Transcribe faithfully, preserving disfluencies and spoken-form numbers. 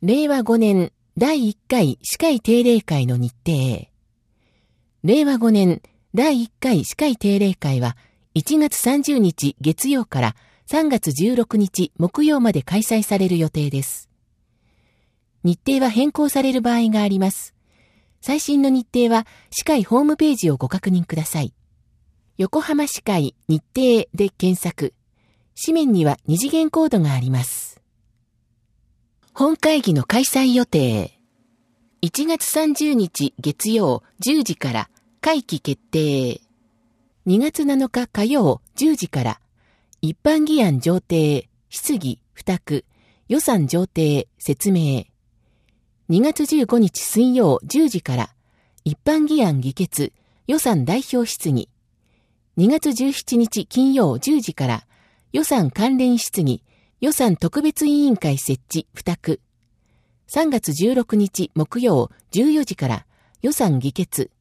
れいわごねんだいいっかい司会定例会の日程。れいわごねんだいいっかい司会定例会はいちがつさんじゅうにち月曜からさんがつじゅうろくにち木曜まで開催される予定です。日程は変更される場合があります。最新の日程は司会ホームページをご確認ください。横浜司会日程で検索。紙面には二次元コードがあります。本会議の開催予定。いちがつさんじゅうにち月曜じゅうじから会期決定。にがつなのか火曜じゅうじから一般議案上呈、質疑、付託、予算上呈、説明。にがつじゅうごにち水曜じゅうじから一般議案議決、予算代表質疑。にがつじゅうしちにち金曜じゅうじから予算関連質疑、予算特別委員会設置、付託。さんがつじゅうろくにち木曜じゅうよじから予算議決、